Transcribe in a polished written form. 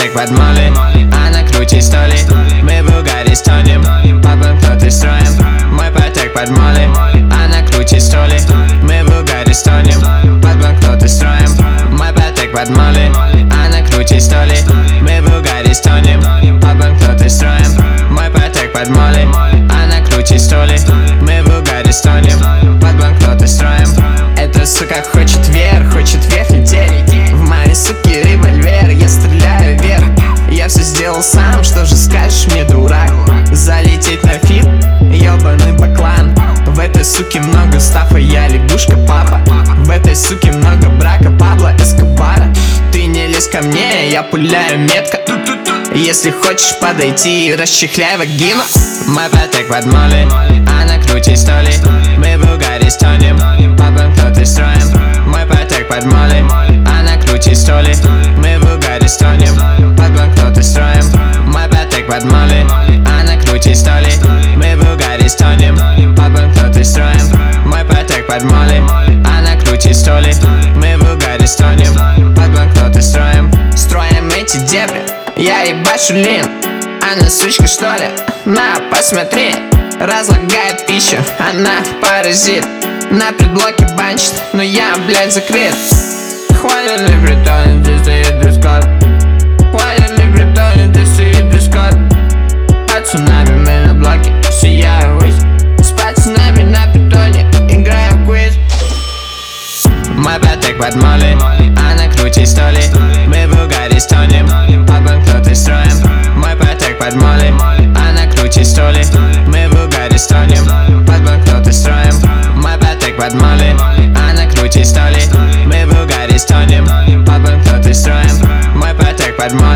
пяток под моли, а на круче столи. Мы в угаре стонем, под банкноты строим. Мой пяток под моли, а на круче столи. Мы в угаре стонем, под банкноты строим. Мой пяток под моли, а на круче столи. Мы в угаре стонем, под банкноты строим. Мой пяток под моли, а на круче столи. Мы в угаре стонем, под банкноты строим. Эта сука хочет вверх лететь. В моей суке револьвер, я стреляю вверх. Я все сделал сам, что же скажешь мне, дурак? Залететь на фит, ёбаный баклан. В этой суке много стафа, я лягушка, папа. В этой суке много брака, Пабло Эскобара. Ты не лезь ко мне, я пуляю метко. Если хочешь подойти, расчехляй вагину. Мой пяток под моли, а на круче столи. Мы в угаре стонем, под банкноты строим. Мой пяток под моли, а на круче столи. Мы в угаре стонем, под банкноты строим. Мой пяток под моли, а на круче столи. Мы в угаре стонем, под банкноты строим. Мой пяток под моли, а на круче столи. Мы в угаре стонем, под банкноты строим. Строим эти дебри, я ебашу лин. Она сучка что ли? На, посмотри. Разлагает пищу, она паразит. На предблоке банчит, но я, блядь, закрыт. Хватит ли притонить, если ты дискорд? Хватит ли притонить, если ты дискорд? Под цунами мы на блоке, сияю высь. С пацанами на питоне, играем в квиз. Мой пяток под моли, а на круче столи. Мы в угаре стонем, под банкноты строим. Мой пяток под моли, а на круче столи. Мы в угаре стонем, под банкноты строим. Мой пяток под моли, а на круче столи. Мы в угаре стонем, под банкноты строим. Мой пяток под моли.